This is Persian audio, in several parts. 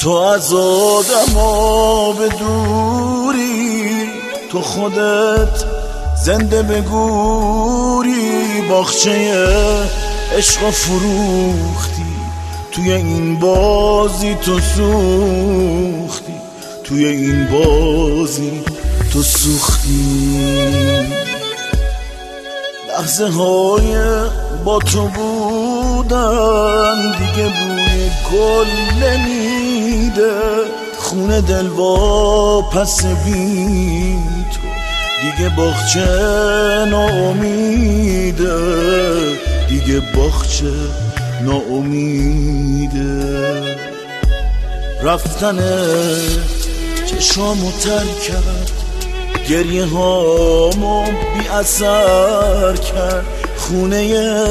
تو از آدما به دوری، تو خودت زنده به گوری، باغچه عشق فروختی، توی این بازی تو سوختی، توی این بازی تو سوختی. لحظه های با تو بودن دیگه بوی گل نمیده، خونه دل وا پس بی تو دیگه باغچه ناامیده، دیگه باغچه ناامیده. رفتنت چشامو تر کرد، گریه هامو بی اثر کرد، خونه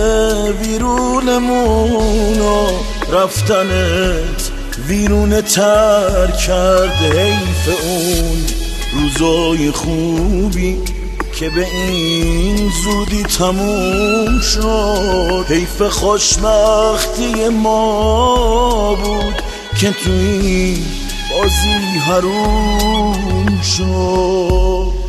ویرونمونو رفتنت ویرونه تر کرد. حیف اون روزای خوبی که به این زودی تموم شد، حیف خوشبختی ما بود که توی بازی حروم شد.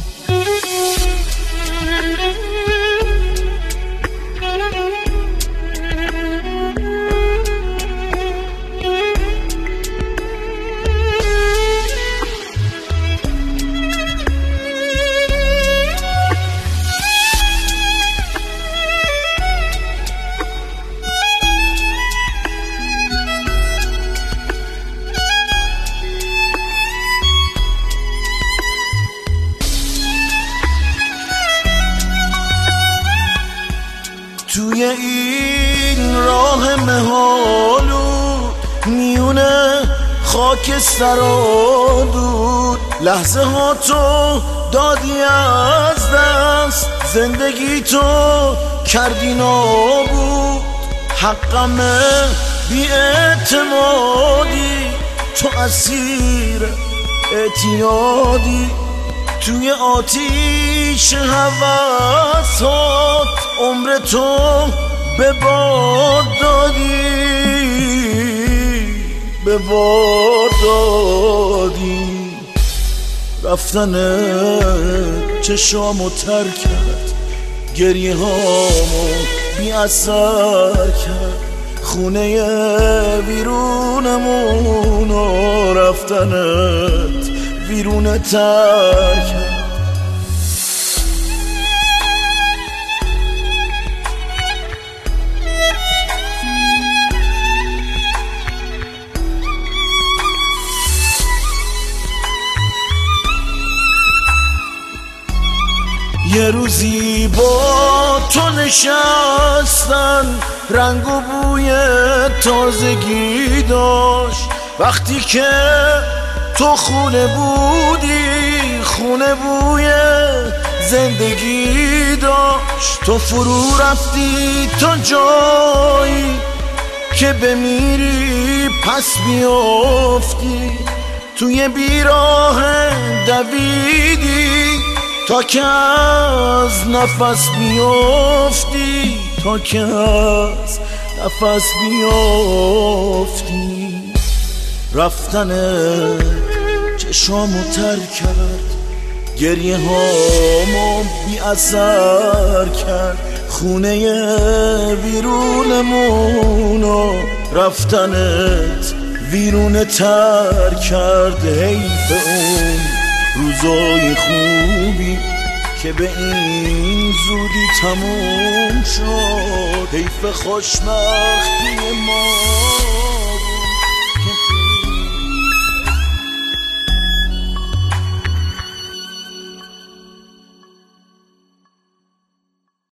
توی این راه مهالو میونه خاک سرادود، لحظه ها تو دادی از دست، زندگی تو کردی نابود. حقمه بی اعتمادی، تو اسیر اعتیادی، توی آتیش هوسات عمر تو به باد دادی، به باد دادی. رفتنت چشامو تر کرد، گریه هامو بی اثر کرد، خونه ویرونمونو رفتنت ویرونه تر کرد. یه روزی با تو نشستن، رنگ و بوی تازگی داشت، وقتی که تو خونه بودی، خونه بوی زندگی داشت. تو فرو رفتی تا جایی که بمیری پس بیافتی، توی بیراه دویدی تا که از نفس بیافتی، تا که از نفس بیافتی. رفتنت چشامو تر کرد، گریه هامو بی اثر کرد، خونه ویرونمونو رفتنت ویرونه تر کرد. حیف اون روزای خوبی که به این زودی تموم شد، حیف خوشبختی ما.